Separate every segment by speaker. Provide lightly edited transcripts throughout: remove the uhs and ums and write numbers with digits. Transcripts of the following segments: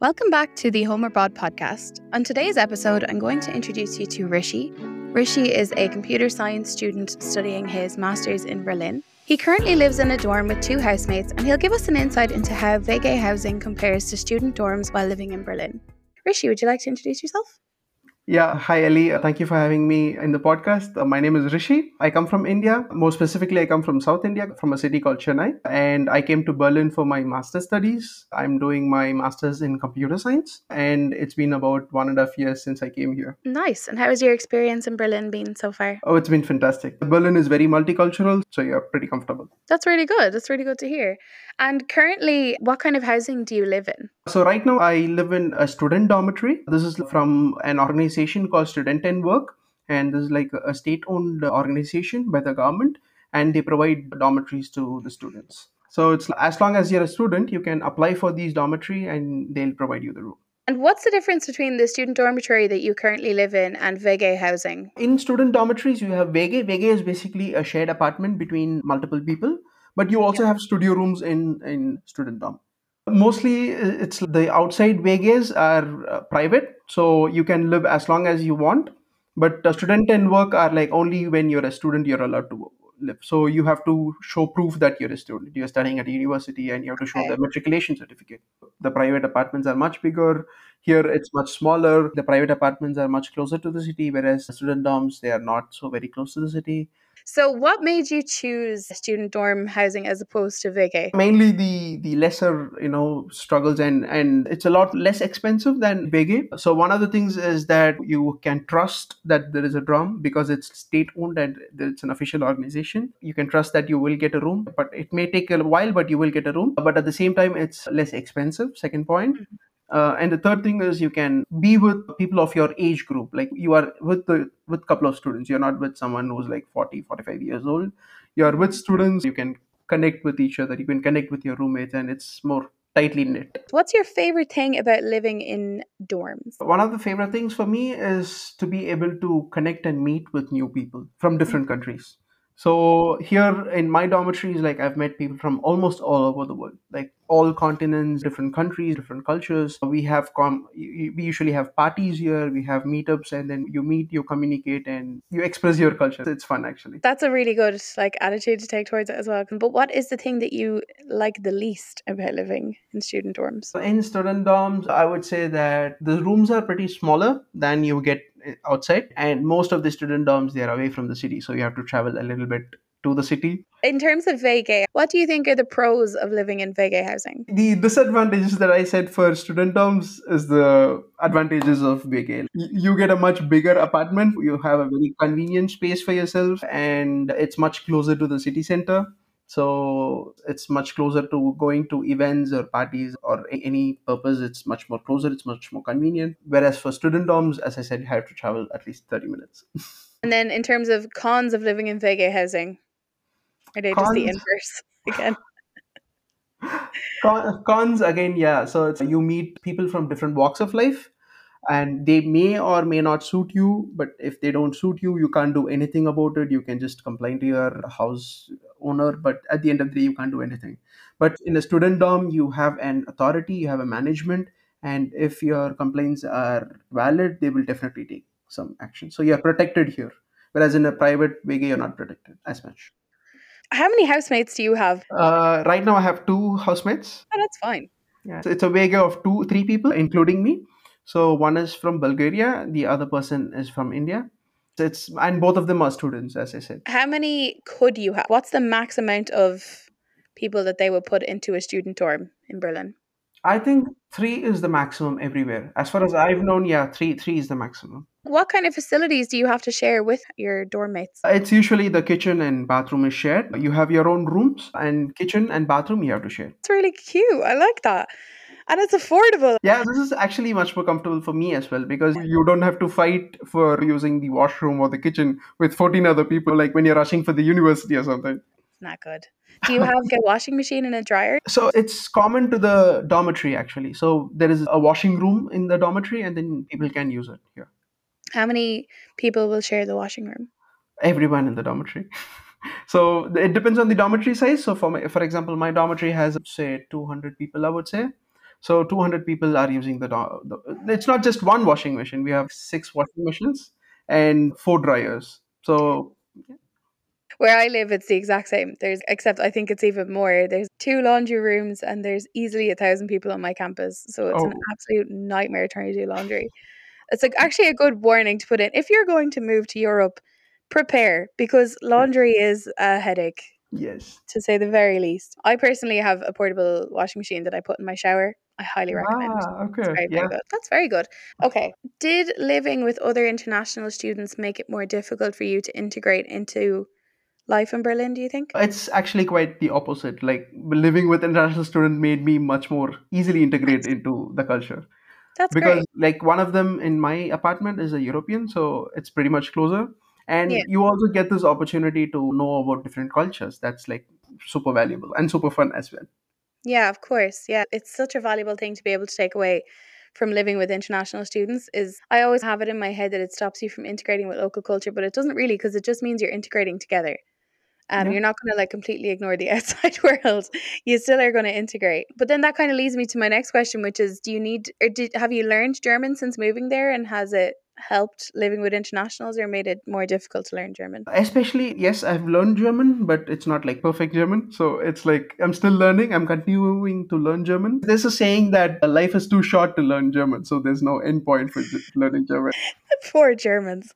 Speaker 1: Welcome back to the Home Abroad podcast. On today's episode, I'm going to introduce you to Rishi. Rishi is a computer science student studying his master's in Berlin. He currently lives in a dorm with two housemates, and he'll give us an insight into how WG housing compares to student dorms while living in Berlin. Rishi, would you like to introduce yourself?
Speaker 2: Yeah, hi Ali. Thank you for having me in the podcast. My name is Rishi. I come from India. More specifically, I come from South India, from a city called Chennai. And I came to Berlin for my master's studies. I'm doing my master's in computer science. And it's been about 1.5 years since I came here.
Speaker 1: Nice. And how has your experience in Berlin been so far?
Speaker 2: Oh, it's been fantastic. Berlin is very multicultural, so you're pretty comfortable.
Speaker 1: That's really good. That's really good to hear. And currently, what kind of housing do you live in?
Speaker 2: So right now I live in a student dormitory. This is from an organization called Student and Work. And this is like a state-owned organization by the government. And they provide dormitories to the students. So it's as long as you're a student, you can apply for these dormitory and they'll provide you the room.
Speaker 1: And what's the difference between the student dormitory that you currently live in and WG housing?
Speaker 2: In student dormitories, you have WG. WG is basically a shared apartment between multiple people. But you also have studio rooms in student dorm. Mostly, it's the outside WGs are private, so you can live as long as you want. But student and work are like only when you're a student you're allowed to live. So you have to show proof that you're a student. You're studying at a university, and you have to show the matriculation certificate. The private apartments are much bigger. Here it's much smaller. The private apartments are much closer to the city, whereas student dorms, they are not so very close to the city.
Speaker 1: So what made you choose student dorm housing as opposed to WG?
Speaker 2: Mainly the lesser struggles, and it's a lot less expensive than WG. So one of the things is that you can trust that there is a dorm because it's state owned and it's an official organization. You can trust that you will get a room, but it may take a while, but you will get a room. But at the same time, it's less expensive. Second point. And the third thing is you can be with people of your age group. Like you are with couple of students. You're not with someone who's like 40, 45 years old. You're with students. You can connect with each other. You can connect with your roommates, and it's more tightly knit.
Speaker 1: What's your favorite thing about living in dorms?
Speaker 2: One of the favorite things for me is to be able to connect and meet with new people from different countries. So here in my dormitories, like I've met people from almost all over the world, like all continents, different countries, different cultures. We usually have parties here, we have meetups, and then you meet, you communicate, and you express your culture. It's fun actually.
Speaker 1: That's a really good attitude to take towards it as well. But what is the thing that you like the least about living in student dorms?
Speaker 2: In student dorms, I would say that the rooms are pretty smaller than you get outside, and most of the student dorms, they are away from the city, so you have to travel a little bit to the city.
Speaker 1: In terms of WG, what do you think are the pros of living in WG housing?
Speaker 2: The disadvantages that I said for student dorms is the advantages of WG. You get a much bigger apartment, you have a very convenient space for yourself, and it's much closer to the city center. So it's much closer to going to events or parties or any purpose. It's much more closer. It's much more convenient. Whereas for student dorms, as I said, you have to travel at least 30 minutes.
Speaker 1: And then in terms of cons of living in WG housing, are they just the
Speaker 2: Cons,
Speaker 1: inverse again?
Speaker 2: cons again, yeah. So you meet people from different walks of life, and they may or may not suit you. But if they don't suit you, you can't do anything about it. You can just complain to your house owner, but at the end of the day, you can't do anything. But in a student dorm, you have an authority, you have a management, and if your complaints are valid, they will definitely take some action. So you're protected here, whereas in a private WG, you're not protected as much.
Speaker 1: How many housemates do you have?
Speaker 2: Right now, I have two housemates.
Speaker 1: Oh, that's fine.
Speaker 2: Yeah, so it's a WG of three people, including me. So one is from Bulgaria, the other person is from India. So and both of them are students, as I said.
Speaker 1: How many could you have? What's the max amount of people that they would put into a student dorm in Berlin?
Speaker 2: I think three is the maximum everywhere. As far as I've known, yeah, three is the maximum.
Speaker 1: What kind of facilities do you have to share with your dorm mates?
Speaker 2: It's usually the kitchen and bathroom is shared. You have your own rooms, and kitchen and bathroom you have to share.
Speaker 1: It's really cute. I like that. And it's affordable.
Speaker 2: Yeah, this is actually much more comfortable for me as well because you don't have to fight for using the washroom or the kitchen with 14 other people, like when you're rushing for the university or something.
Speaker 1: Not good. Do you have a washing machine and a dryer?
Speaker 2: So it's common to the dormitory actually. So there is a washing room in the dormitory, and then people can use it here.
Speaker 1: How many people will share the washing room?
Speaker 2: Everyone in the dormitory. So it depends on the dormitory size. So for example, my dormitory has say 200 people, I would say. So 200 people are using it's not just one washing machine. We have 6 washing machines and 4 dryers. So,
Speaker 1: Where I live, it's the exact same. Except I think it's even more. There's 2 laundry rooms and there's easily 1,000 people on my campus. So it's an
Speaker 2: oh,
Speaker 1: absolute nightmare trying to do laundry. It's like actually a good warning to put in. If you're going to move to Europe, prepare because laundry is a headache,
Speaker 2: yes.
Speaker 1: to say the very least. I personally have a portable washing machine that I put in my shower. I highly recommend. It's
Speaker 2: Okay.
Speaker 1: very, very
Speaker 2: Yeah.
Speaker 1: good. That's very good. Okay. Did living with other international students make it more difficult for you to integrate into life in Berlin, do you think?
Speaker 2: It's actually quite the opposite. Like living with international student made me much more easily integrate
Speaker 1: Nice.
Speaker 2: into the culture.
Speaker 1: That's
Speaker 2: Because
Speaker 1: great.
Speaker 2: like one of them in my apartment is a European, so it's pretty much closer.
Speaker 1: Yeah.
Speaker 2: And you also get this opportunity to know about different cultures. That's like super valuable and super fun as well.
Speaker 1: Yeah, of course. Yeah. It's such a valuable thing to be able to take away from living with international students is I always have it in my head that it stops you from integrating with local culture, but it doesn't really because it just means you're integrating together.
Speaker 2: Yeah.
Speaker 1: You're not going to like completely ignore the outside world. You still are going to integrate. But then that kind of leads me to my next question, which is: do you need or have you learned German since moving there, and has it helped living with internationals or made it more difficult to learn German?
Speaker 2: Especially, yes, I've learned German, but it's not like perfect German. So it's like I'm still learning. I'm continuing to learn German. There's a saying that life is too short to learn German. So there's no end point for learning German.
Speaker 1: Poor Germans.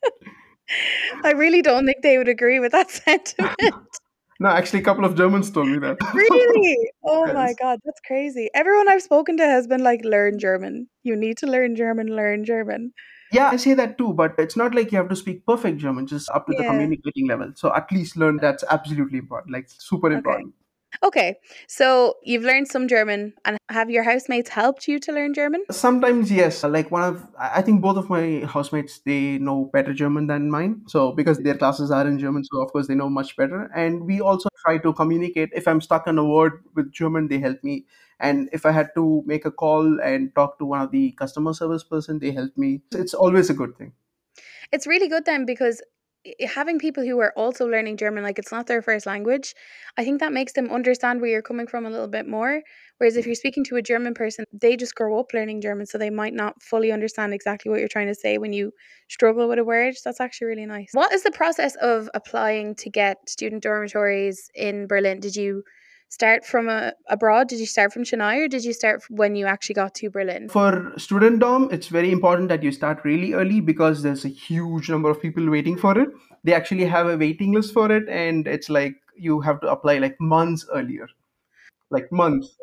Speaker 1: I really don't think they would agree with that sentiment.
Speaker 2: No, actually, a couple of Germans told me that.
Speaker 1: Really? Oh my
Speaker 2: Yes.
Speaker 1: god, that's crazy. Everyone I've spoken to has been like, learn German. You need to learn German, learn German.
Speaker 2: Yeah, I say that too, but it's not like you have to speak perfect German, just up to the
Speaker 1: Yeah.
Speaker 2: communicating level. So at least learn that's absolutely important, like super
Speaker 1: Okay.
Speaker 2: important.
Speaker 1: Okay. So you've learned some German, and have your housemates helped you to learn German?
Speaker 2: Sometimes, yes, like I think both of my housemates, they know better German than mine. So because their classes are in German, so of course they know much better. And we also try to communicate. If I'm stuck on a word with German, they help me. And if I had to make a call and talk to one of the customer service person, they help me. It's always a good thing.
Speaker 1: It's really good then because having people who are also learning German, like it's not their first language, I think that makes them understand where you're coming from a little bit more. Whereas if you're speaking to a German person, they just grow up learning German, so they might not fully understand exactly what you're trying to say when you struggle with a word. That's actually really nice. What is the process of applying to get student dormitories in Berlin? Did you start from abroad? Did you start from Chennai or did you start when you actually got to Berlin?
Speaker 2: For student dorm, it's very important that you start really early because there's a huge number of people waiting for it. They actually have a waiting list for it, and it's like you have to apply like months earlier, like months.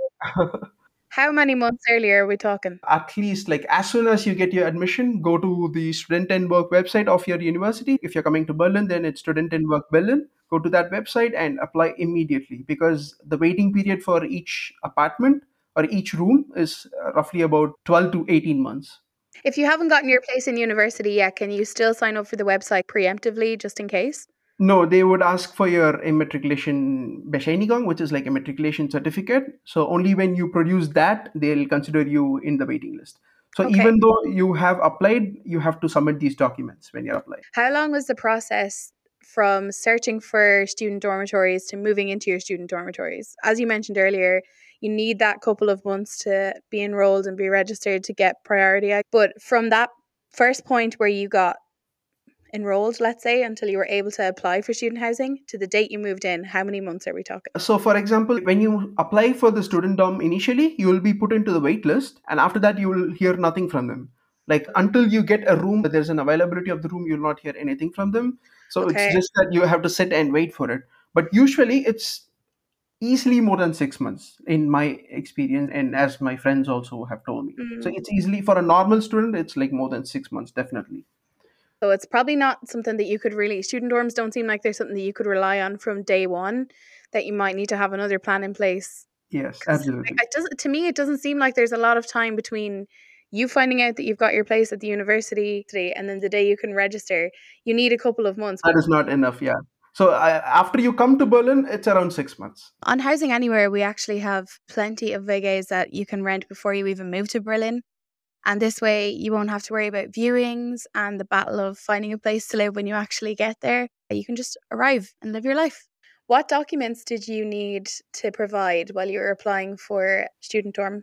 Speaker 1: How many months earlier are we talking?
Speaker 2: At least like as soon as you get your admission, go to the Student and Work website of your university. If you're coming to Berlin, then it's Student and Work Berlin. Go to that website and apply immediately because the waiting period for each apartment or each room is roughly about 12 to 18 months.
Speaker 1: If you haven't gotten your place in university yet, can you still sign up for the website preemptively just in case?
Speaker 2: No, they would ask for your immatriculation Bescheinigung, which is like a matriculation certificate. So only when you produce that, they'll consider you in the waiting list. So
Speaker 1: Okay.
Speaker 2: even though you have applied, you have to submit these documents when you're applying.
Speaker 1: How long was the process from searching for student dormitories to moving into your student dormitories? As you mentioned earlier, you need that couple of months to be enrolled and be registered to get priority. But from that first point where you got enrolled, let's say, until you were able to apply for student housing to the date you moved in, how many months are we talking?
Speaker 2: So, for example, when you apply for the student dorm initially, you will be put into the wait list, and after that, you will hear nothing from them. Like until you get a room, there's an availability of the room, you'll not hear anything from them. So it's
Speaker 1: Okay.
Speaker 2: just that you have to sit and wait for it. But usually, it's easily more than 6 months in my experience, and as my friends also have told me. So
Speaker 1: Mm.
Speaker 2: it's easily for a normal student, it's like more than 6 months, definitely.
Speaker 1: So it's probably not something that you could really, student dorms don't seem like they're something that you could rely on from day one, that you might need to have another plan in place.
Speaker 2: Yes,
Speaker 1: Because
Speaker 2: absolutely.
Speaker 1: it doesn't, to me, it doesn't seem like there's a lot of time between you finding out that you've got your place at the university and then the day you can register. You need a couple of months.
Speaker 2: That is not enough, yeah. So after you come to Berlin, it's around 6 months.
Speaker 1: On Housing Anywhere, we actually have plenty of VGAs that you can rent before you even move to Berlin. And this way, you won't have to worry about viewings and the battle of finding a place to live when you actually get there. You can just arrive and live your life. What documents did you need to provide while you were applying for student dorm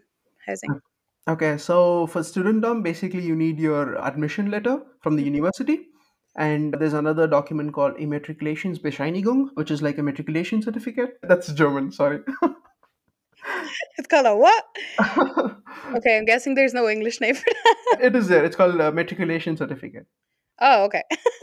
Speaker 1: housing?
Speaker 2: Okay, so for student dorm, basically you need your admission letter from the university. And there's another document called Immatrikulationsbescheinigung, which is like a matriculation certificate. That's German, sorry.
Speaker 1: It's called a what? Okay, I'm guessing there's no English name for that.
Speaker 2: It is there. It's called a matriculation certificate.
Speaker 1: Oh, okay.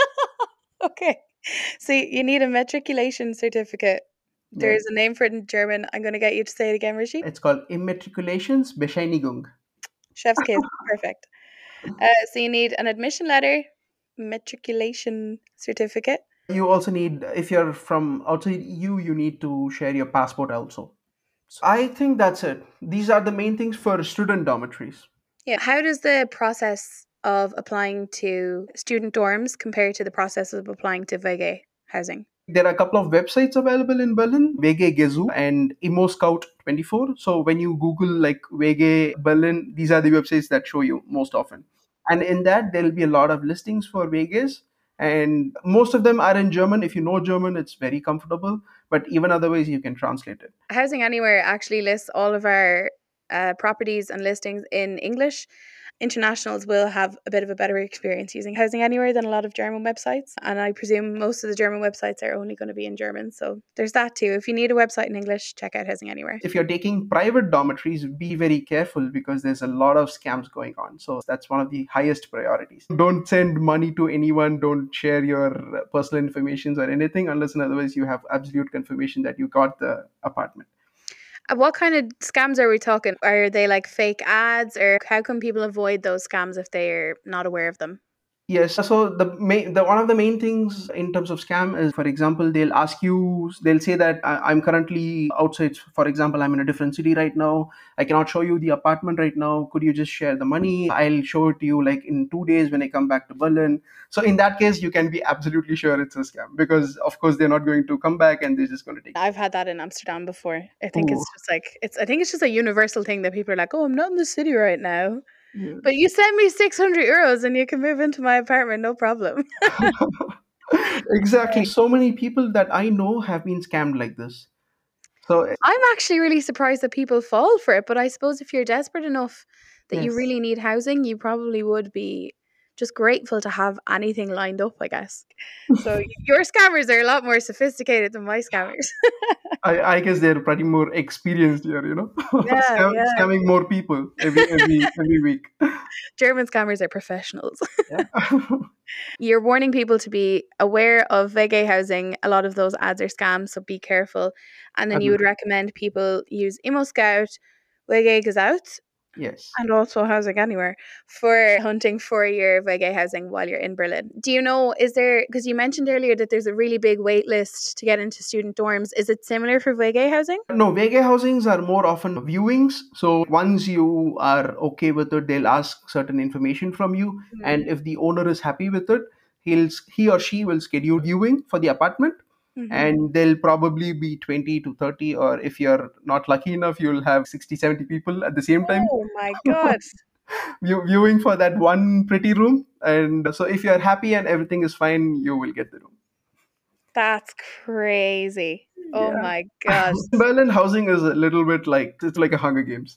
Speaker 1: Okay. So you need a matriculation certificate.
Speaker 2: Yes.
Speaker 1: There's a name for it in German. I'm going to get you to say it again, Rishi.
Speaker 2: It's called Immatrikulationsbescheinigung.
Speaker 1: Chef's kiss. Perfect. So you need an admission letter, matriculation certificate.
Speaker 2: You also need, if you're from outside EU, you need to share your passport also. So I think that's it. These are the main things for student dormitories.
Speaker 1: Yeah. How does the process of applying to student dorms compare to the process of applying to WG housing?
Speaker 2: There are a couple of websites available in Berlin, WG Gezu and ImmoScout24. So when you Google like WG Berlin, these are the websites that show you most often. And in that, there'll be a lot of listings for WGs. And most of them are in German. If you know German, it's very comfortable. But even otherwise, you can translate it.
Speaker 1: Housing Anywhere actually lists all of our properties and listings in English. Internationals will have a bit of a better experience using Housing Anywhere than a lot of German websites. And I presume most of the German websites are only going to be in German. So there's that too. If you need a website in English, check out Housing Anywhere.
Speaker 2: If you're taking private dormitories, be very careful because there's a lot of scams going on. So that's one of the highest priorities. Don't send money to anyone. Don't share your personal information or anything unless and otherwise you have absolute confirmation that you got the apartment.
Speaker 1: What kind of scams are we talking? Are they like fake ads, or how can people avoid those scams if they're not aware of them?
Speaker 2: Yes. So the one of the main things in terms of scam is, for example, they'll say that I'm currently outside. For example, I'm in a different city right now. I cannot show you the apartment right now. Could you just share the money? I'll show it to you like in 2 days when I come back to Berlin. So in that case, you can be absolutely sure it's a scam because of course they're not going to come back and they're just going to take.
Speaker 1: I've had that in Amsterdam before. I think
Speaker 2: Oh,
Speaker 1: it's just like I think it's just a universal thing that people are like, "Oh, I'm not in the city right now."
Speaker 2: yeah.
Speaker 1: But you send me 600 euros and you can move into my apartment, no problem.
Speaker 2: Exactly. So many people that I know have been scammed like this. So
Speaker 1: I'm actually really surprised that people fall for it. But I suppose if you're desperate enough that you
Speaker 2: yes.
Speaker 1: really need housing, you probably would be just grateful to have anything lined up, I guess. So your scammers are a lot more sophisticated than my scammers.
Speaker 2: I guess they're pretty more experienced here, you know,
Speaker 1: Yeah, yeah.
Speaker 2: scamming more people every week.
Speaker 1: German scammers are professionals.
Speaker 2: Yeah.
Speaker 1: You're warning people to be aware of VG housing. A lot of those ads are scams, so be careful. And then you would recommend people use Immo Scout, VG Gezout,
Speaker 2: Yes.
Speaker 1: and also Housing Anywhere for hunting for your VG housing while you're in Berlin. Do you know, is there, because you mentioned earlier that there's a really big wait list to get into student dorms. Is it similar for VG housing?
Speaker 2: No, vacay housings are more often viewings. So once you are okay with it, they'll ask certain information from you, and if the owner is happy with it, he or she will schedule viewing for the apartment.
Speaker 1: Mhm.
Speaker 2: And there'll probably be 20 to 30, or if you're not lucky enough, you'll have 60, 70 people at the same time
Speaker 1: Oh my God.
Speaker 2: viewing for that one pretty room. And so if you're happy and everything is fine, you will get the room.
Speaker 1: That's crazy. Oh
Speaker 2: Yeah.
Speaker 1: my God.
Speaker 2: Berlin housing is a little bit like, it's like a Hunger Games.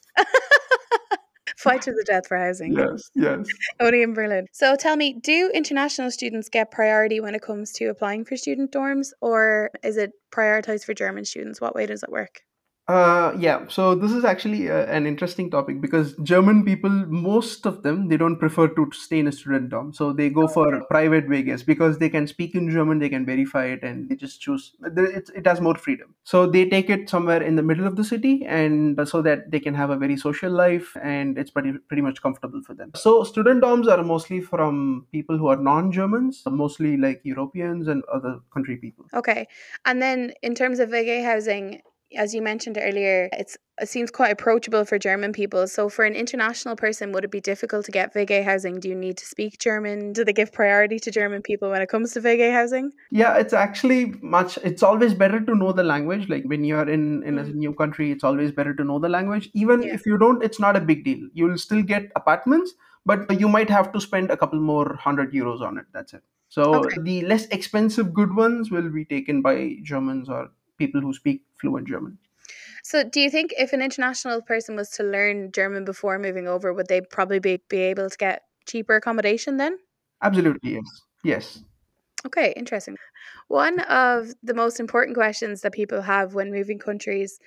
Speaker 1: Fight to the death for housing.
Speaker 2: Yes, yes.
Speaker 1: Only in Berlin. So tell me, do international students get priority when it comes to applying for student dorms, or is it prioritized for German students? What way does it work?
Speaker 2: Yeah, so this is actually an interesting topic because German people, most of them, they don't prefer to stay in a student dorm. So they go for private Vegas because they can speak in German, they can verify it, and they just choose. It has more freedom. So they take it somewhere in the middle of the city, and so that they can have a very social life, and it's pretty much comfortable for them. So student dorms are mostly from people who are non-Germans, mostly like Europeans and other country people.
Speaker 1: Okay. And then in terms of VG housing, as you mentioned earlier, it seems quite approachable for German people. So for an international person, would it be difficult to get VG housing? Do you need to speak German? Do they give priority to German people when it comes to VG housing?
Speaker 2: Yeah, it's actually it's always better to know the language. Like when you're in a new country, it's always better to know the language. Even
Speaker 1: Yeah.
Speaker 2: if you don't, it's not a big deal. You'll still get apartments, but you might have to spend a couple more €100 on it. That's it. So
Speaker 1: Okay.
Speaker 2: the less expensive good ones will be taken by Germans or people who speak fluent German.
Speaker 1: So do you think if an international person was to learn German before moving over, would they probably be able to get cheaper accommodation then?
Speaker 2: Absolutely, yes. Yes.
Speaker 1: Okay, interesting. One of the most important questions that people have when moving countries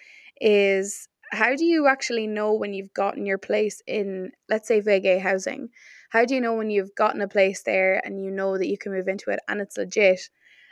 Speaker 1: is how do you actually know when you've gotten your place in, let's say, VG housing? How do you know when you've gotten a place there and you know that you can move into it and it's legit?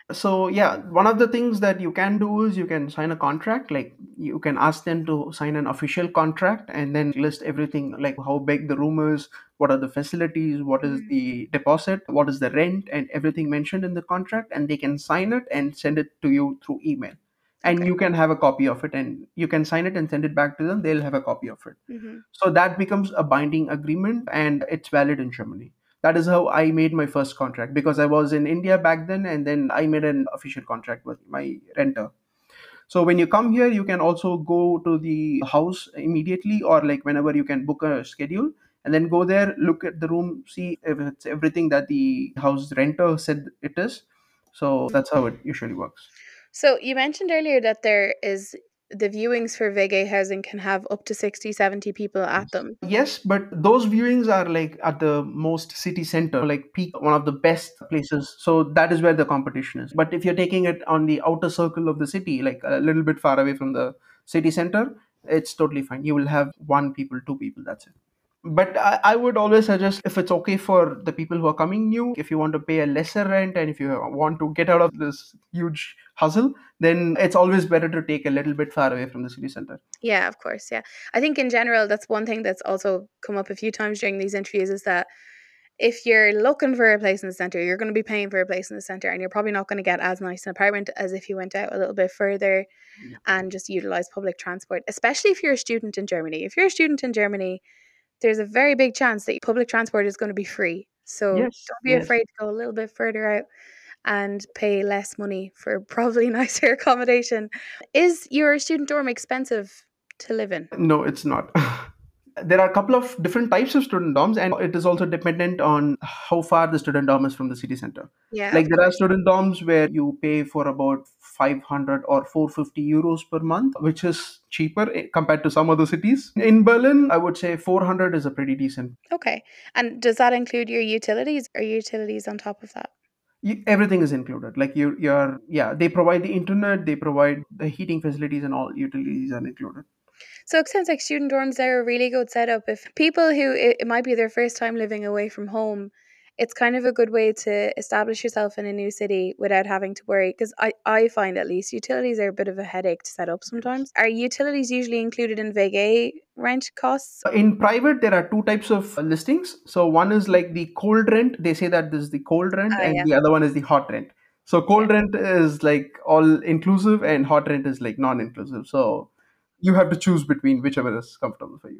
Speaker 2: So yeah, one of the things that you can do is you can sign a contract. Like you can ask them to sign an official contract and then list everything, like how big the room is, what are the facilities, what is
Speaker 1: Mm,
Speaker 2: the deposit, what is the rent, and everything mentioned in the contract, and they can sign it and send it to you through email. And
Speaker 1: okay.
Speaker 2: you can have a copy of it, and you can sign it and send it back to them. They'll have a copy of it.
Speaker 1: Hmm.
Speaker 2: So that becomes a binding agreement and it's valid in Germany. That is how I made my first contract, because I was in India back then, and then I made an official contract with my renter. So when you come here, you can also go to the house immediately, or like whenever you can book a schedule and then go there, look at the room, see if it's everything that the house renter said it is. So that's how it usually works.
Speaker 1: So you mentioned earlier that there is the viewings for VG housing can have up to 60, 70 people at them.
Speaker 2: Yes, but those viewings are like at the most city center, like peak, one of the best places. So that is where the competition is. But if you're taking it on the outer circle of the city, like a little bit far away from the city center, it's totally fine. You will have one people, two people, that's it. But I would always suggest, if it's okay for the people who are coming new, if you want to pay a lesser rent and if you want to get out of this huge hustle, then it's always better to take a little bit far away from the city center.
Speaker 1: Yeah, of course. Yeah. I think in general, that's one thing that's also come up a few times during these interviews is that if you're looking for a place in the center, you're going to be paying for a place in the center, and you're probably not going to get as nice an apartment as if you went out a little bit further
Speaker 2: Yeah.
Speaker 1: and just utilize public transport, especially if you're a student in Germany. If you're a student in Germany, there's a very big chance that public transport is going to be free. So
Speaker 2: Yes,
Speaker 1: don't be
Speaker 2: yes.
Speaker 1: afraid to go a little bit further out and pay less money for probably nicer accommodation. Is your student dorm expensive to live in?
Speaker 2: No, it's not. There are a couple of different types of student dorms, and it is also dependent on how far the student dorm is from the city center.
Speaker 1: Yeah,
Speaker 2: Like
Speaker 1: of
Speaker 2: there are
Speaker 1: course.
Speaker 2: student dorms where you pay for about 500 or 450 euros per month, which is cheaper compared to some other cities. In Berlin, I would say 400 is a pretty decent.
Speaker 1: Okay. And does that include your utilities or utilities on top of that?
Speaker 2: Everything is included. Like you're yeah, they provide the internet, they provide the heating facilities, and all utilities are included.
Speaker 1: So it sounds like student dorms are a really good setup. If people who it might be their first time living away from home, it's kind of a good way to establish yourself in a new city without having to worry. Because I find at least utilities are a bit of a headache to set up sometimes. Are utilities usually included in VG rent costs?
Speaker 2: In private, there are two types of listings. So one is like the cold rent. They say that this is the cold rent,
Speaker 1: Ah,
Speaker 2: and
Speaker 1: yeah,
Speaker 2: the other one is the hot rent. So
Speaker 1: yeah.
Speaker 2: cold rent is like all inclusive, and hot rent is like non-inclusive. So you have to choose between whichever is comfortable for you.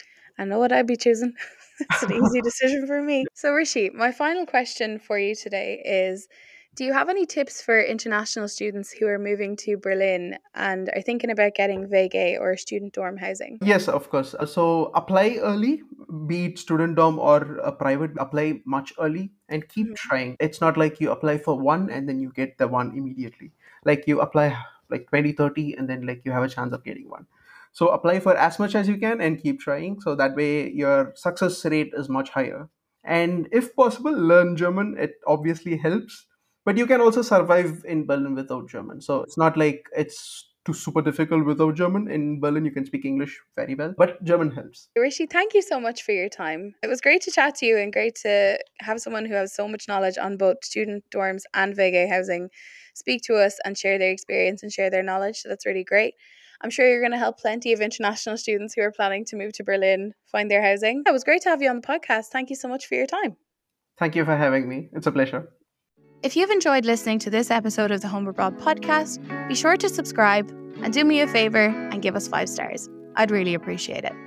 Speaker 1: I know what I'd be choosing. It's an easy decision for me. So, Rishi, my final question for you today is, do you have any tips for international students who are moving to Berlin and are thinking about getting VG or student dorm housing?
Speaker 2: Yes, of course. So apply early, be it student dorm or a private, apply much early and keep
Speaker 1: Mhm.
Speaker 2: trying. It's not like you apply for one and then you get the one immediately. Like you apply like 20, 30, and then like you have a chance of getting one. So apply for as much as you can and keep trying. So that way your success rate is much higher. And if possible, learn German. It obviously helps, but you can also survive in Berlin without German. So it's not like it's too super difficult without German. In Berlin, you can speak English very well, but German helps.
Speaker 1: Rishi, thank you so much for your time. It was great to chat to you and great to have someone who has so much knowledge on both student dorms and VG housing speak to us and share their experience and share their knowledge. So that's really great. I'm sure you're going to help plenty of international students who are planning to move to Berlin find their housing. It was great to have you on the podcast. Thank you so much for your time.
Speaker 2: Thank you for having me. It's a pleasure.
Speaker 1: If you've enjoyed listening to this episode of the Home Abroad podcast, be sure to subscribe and do me a favor and give us 5 stars. I'd really appreciate it.